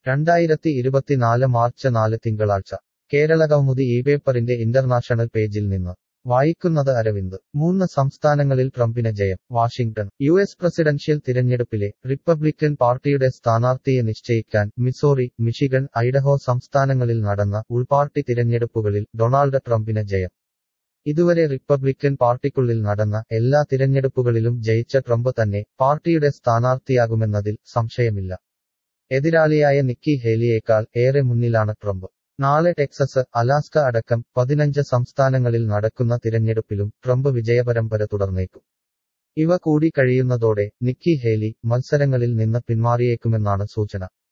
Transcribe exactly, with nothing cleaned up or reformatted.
രണ്ടായിരത്തി ഇരുപത്തിനാല് മാർച്ച് നാല് തിങ്കളാഴ്ച കേരളകൗമുദി ഈ പേപ്പറിന്റെ ഇന്റർനാഷണൽ പേജിൽ നിന്ന് വായിക്കുന്നത് അരവിന്ദ്. മൂന്ന് സംസ്ഥാനങ്ങളിൽ ട്രംപിന് ജയം. വാഷിംഗ്ടൺ. യു എസ് പ്രസിഡൻഷ്യൽ തിരഞ്ഞെടുപ്പിലെ റിപ്പബ്ലിക്കൻ പാർട്ടിയുടെ സ്ഥാനാർത്ഥിയെ നിശ്ചയിക്കാൻ മിസോറി, മിഷിഗൺ, ഐഡഹോ സംസ്ഥാനങ്ങളിൽ നടന്ന ഉൾപാർട്ടി തിരഞ്ഞെടുപ്പുകളിൽ ഡൊണാൾഡ് ട്രംപിന് ജയം. ഇതുവരെ റിപ്പബ്ലിക്കൻ പാർട്ടിക്കുള്ളിൽ നടന്ന എല്ലാ തിരഞ്ഞെടുപ്പുകളിലും ജയിച്ച ട്രംപ് തന്നെ പാർട്ടിയുടെ സ്ഥാനാർത്ഥിയാകുമെന്നതിൽ സംശയമില്ല. എതിരാളിയായ നിക്കി ഹേലിയേക്കാൾ ഏറെ മുന്നിലാണ് ട്രംപ്. നാളെ ടെക്സസ്, അലാസ്ക അടക്കം പതിനഞ്ച് സംസ്ഥാനങ്ങളിൽ നടക്കുന്ന തിരഞ്ഞെടുപ്പിലും ട്രംപ് വിജയപരമ്പര തുടർന്നേക്കും. ഇവ കൂടി കഴിയുന്നതോടെ നിക്കി ഹേലി മത്സരങ്ങളിൽ നിന്ന് പിന്മാറിയേക്കുമെന്നാണ് സൂചന.